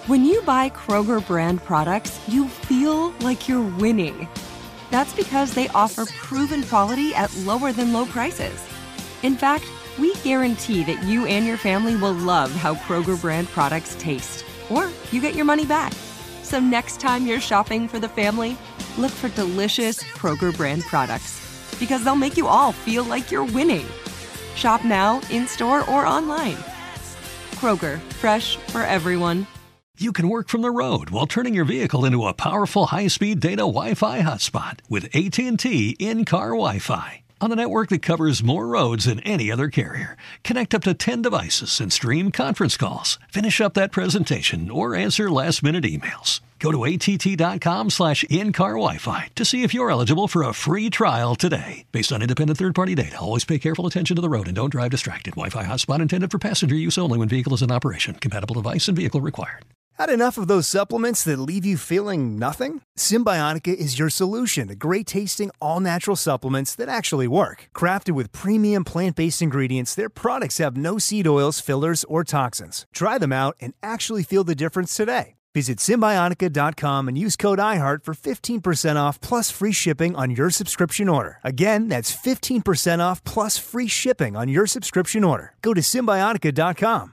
When you buy Kroger brand products, you feel like you're winning. That's because they offer proven quality at lower than low prices. In fact, we guarantee that you and your family will love how Kroger brand products taste, or you get your money back. So next time you're shopping for the family, look for delicious Kroger brand products, because they'll make you all feel like you're winning. Shop now, in-store, or online. Kroger, fresh for everyone. You can work from the road while turning your vehicle into a powerful high-speed data Wi-Fi hotspot with AT&T in-car Wi-Fi. On a network that covers more roads than any other carrier. Connect up to 10 devices and stream conference calls. Finish up that presentation or answer last-minute emails. Go to att.com/in-car Wi-Fi to see if you're eligible for a free trial today. Based on independent third-party data, always pay careful attention to the road and don't drive distracted. Wi-Fi hotspot intended for passenger use only when vehicle is in operation. Compatible device and vehicle required. Had enough of those supplements that leave you feeling nothing? Symbiotica is your solution to great-tasting, all-natural supplements that actually work. Crafted with premium plant-based ingredients, their products have no seed oils, fillers, or toxins. Try them out and actually feel the difference today. Visit Symbiotica.com and use code IHEART for 15% off plus free shipping on your subscription order. Again, that's 15% off plus free shipping on your subscription order. Go to Symbiotica.com.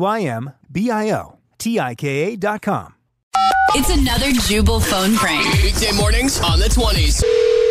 CYMBIOTIKA.com. It's another Jubal phone prank. Weekday mornings on the 20s.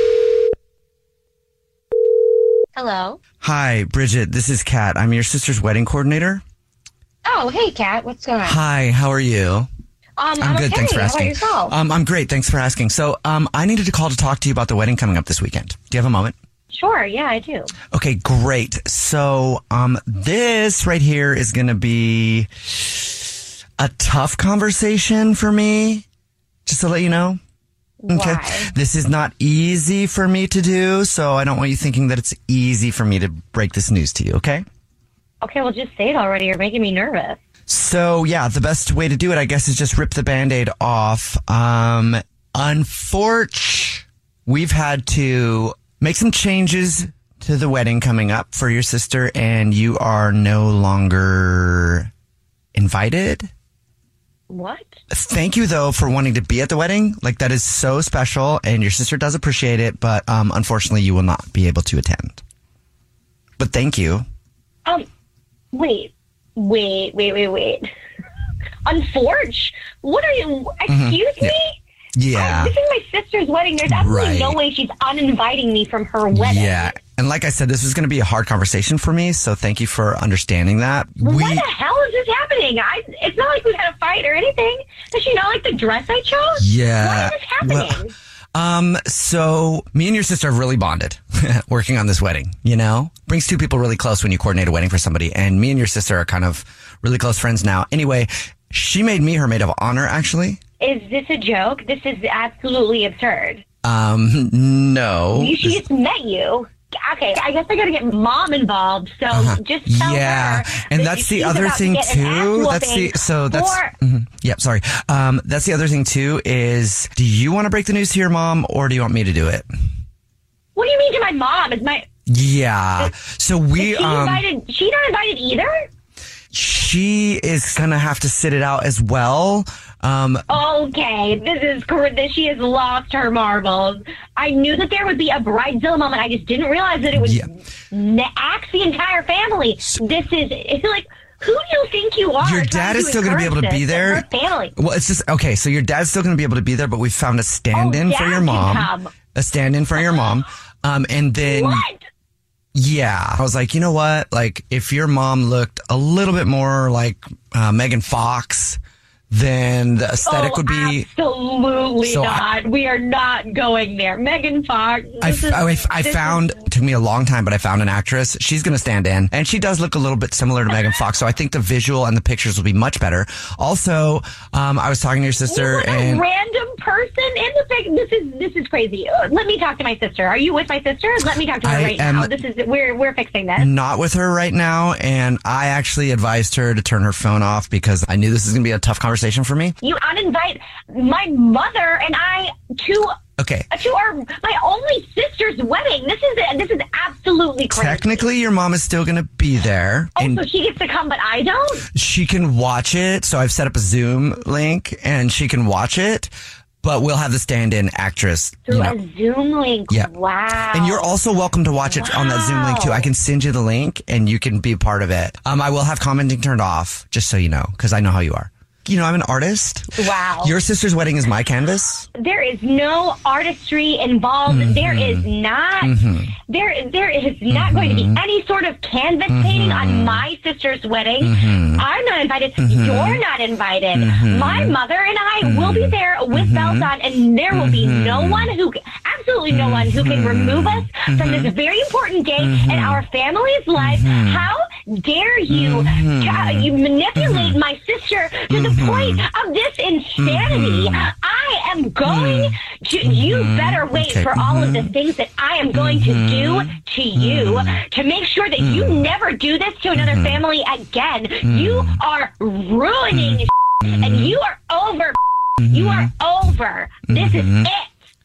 Hello. Hi, Bridget. This is Kat. I'm your sister's wedding coordinator. Oh, hey, Kat. What's going on? Hi, how are you? I'm good. okay. Thanks for asking. How about yourself? I'm great. Thanks for asking. So, I needed to call to talk to you about the wedding coming up this weekend. Do you have a moment? Sure. Yeah, I do. Okay, great. So, this right here is going to be a tough conversation for me, just to let you know. Okay. Why? This is not easy for me to do, so I don't want you thinking that it's easy for me to break this news to you, okay? Okay, well, just say it already. You're making me nervous. So, yeah, the best way to do it, I guess, is just rip the Band-Aid off. Unfortunately, we've had to make some changes to the wedding coming up for your sister, and you are no longer invited. What? Thank you, though, for wanting to be at the wedding. Like, that is so special, and your sister does appreciate it, but unfortunately, you will not be able to attend. But thank you. Wait. Unforge? What are you? Excuse me? Yeah. This is my sister's wedding. There's absolutely no way she's uninviting me from her wedding. Yeah. And like I said, this is going to be a hard conversation for me, so thank you for understanding that. Why the hell is this happening? It's not like we had a fight or anything. Does she not like the dress I chose? Yeah. Why is this happening? So me and your sister have really bonded working on this wedding, you know? Brings two people really close when you coordinate a wedding for somebody. And me and your sister are kind of really close friends now. Anyway, she made me her maid of honor, actually. Is this a joke? This is absolutely absurd. No. She just met you. Okay, I guess I gotta get mom involved, so just tell her. And that's the other thing too. That's the other thing too is, do you want to break the news to your mom or do you want me to do it? What do you mean to my mom? So we, she's not invited either? She is gonna have to sit it out as well. Okay, she has lost her marbles. I knew that there would be a bridezilla moment. I just didn't realize that it would axe the entire family. It's like, who do you think you are? Your dad is still going to be able to be there. Her family. Well, it's just, okay, so your dad's still going to be able to be there, but we found a stand-in for your mom. A stand-in for your mom. And then... What? Yeah. I was like, you know what? Like, if your mom looked a little bit more like Megan Fox, then the aesthetic would be... Absolutely not. We are not going there. Megan Fox. It took me a long time, but I found an actress. She's going to stand in, and she does look a little bit similar to Megan Fox, so I think the visual and the pictures will be much better. Also, I was talking to your sister, a random person person in the pic. This is crazy. Let me talk to my sister. Are you with my sister? Let me talk to her now. We're fixing this. Not with her right now, and I actually advised her to turn her phone off because I knew this was going to be a tough conversation for me. You uninvite my mother and I to my only sister's wedding. This is absolutely crazy. Technically, your mom is still going to be there. Oh, so she gets to come, but I don't? She can watch it. So I've set up a Zoom link, and she can watch it. But we'll have the stand-in actress. Through a Zoom link? Yeah. Wow. And you're also welcome to watch it on that Zoom link, too. I can send you the link, and you can be part of it. I will have commenting turned off, just so you know, because I know how you are. You know, I'm an artist. Wow. Your sister's wedding is my canvas. There is no artistry involved. Mm-hmm. There is not. Mm-hmm. There is not going to be any sort of canvas painting on my sister's wedding. Mm-hmm. I'm not invited. Mm-hmm. You're not invited. Mm-hmm. My mother and I will be there with bells on, and there will be no one absolutely no one who can remove us from this very important day in our family's life. How dare you manipulate my sister to the point of this insanity? I am going to, you better wait for all of the things that I am going to do to you to make sure that you never do this to another family again. You are ruining and you are over. You are over. This is it.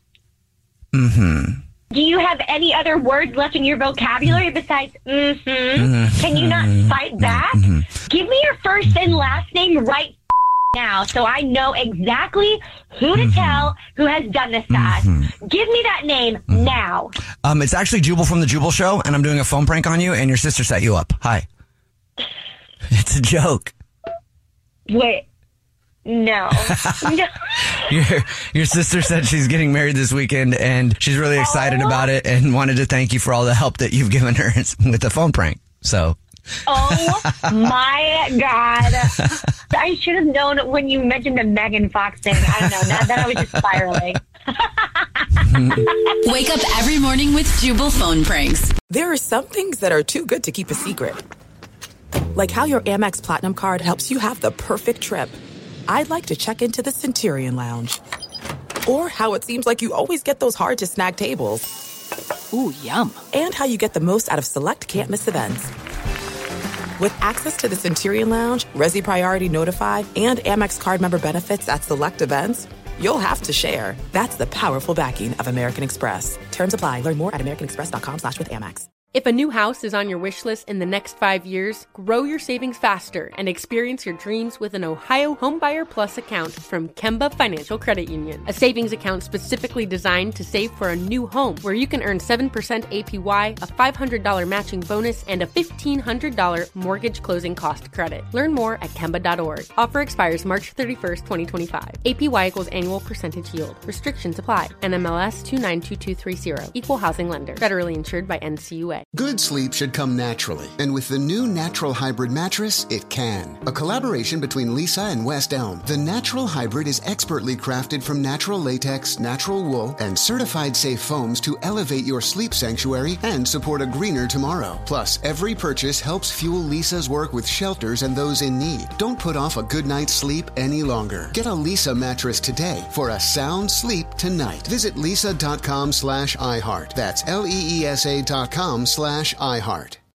Do you have any other words left in your vocabulary besides Can you not fight back? Give me your first and last name right now so I know exactly who to tell who has done this to us. Give me that name now. It's actually Jubal from The Jubal Show, and I'm doing a phone prank on you, and your sister set you up. Hi. It's a joke. Wait. No. Your sister said she's getting married this weekend, and she's really excited about it and wanted to thank you for all the help that you've given her with the phone prank. So. Oh my God. I should have known when you mentioned the Megan Fox thing. I don't know. Then I was just spiraling. Wake up every morning with Jubal phone pranks. There are some things that are too good to keep a secret. Like how your Amex Platinum card helps you have the perfect trip. I'd like to check into the Centurion Lounge. Or how it seems like you always get those hard-to-snag tables. Ooh, yum. And how you get the most out of select can't-miss events. With access to the Centurion Lounge, Resi Priority Notify, and Amex card member benefits at select events, you'll have to share. That's the powerful backing of American Express. Terms apply. Learn more at americanexpress.com/withAmex. If a new house is on your wish list in the next 5 years, grow your savings faster and experience your dreams with an Ohio Homebuyer Plus account from Kemba Financial Credit Union. A savings account specifically designed to save for a new home, where you can earn 7% APY, a $500 matching bonus, and a $1,500 mortgage closing cost credit. Learn more at Kemba.org. Offer expires March 31st, 2025. APY equals annual percentage yield. Restrictions apply. NMLS 292230. Equal housing lender. Federally insured by NCUA. Good sleep should come naturally, and with the new Natural Hybrid mattress, it can. A collaboration between Lisa and West Elm, the Natural Hybrid is expertly crafted from natural latex, natural wool, and certified safe foams to elevate your sleep sanctuary and support a greener tomorrow. Plus, every purchase helps fuel Lisa's work with shelters and those in need. Don't put off a good night's sleep any longer. Get a Lisa mattress today for a sound sleep tonight. Visit lisa.com/iHeart. That's LEESA.com/iHeart.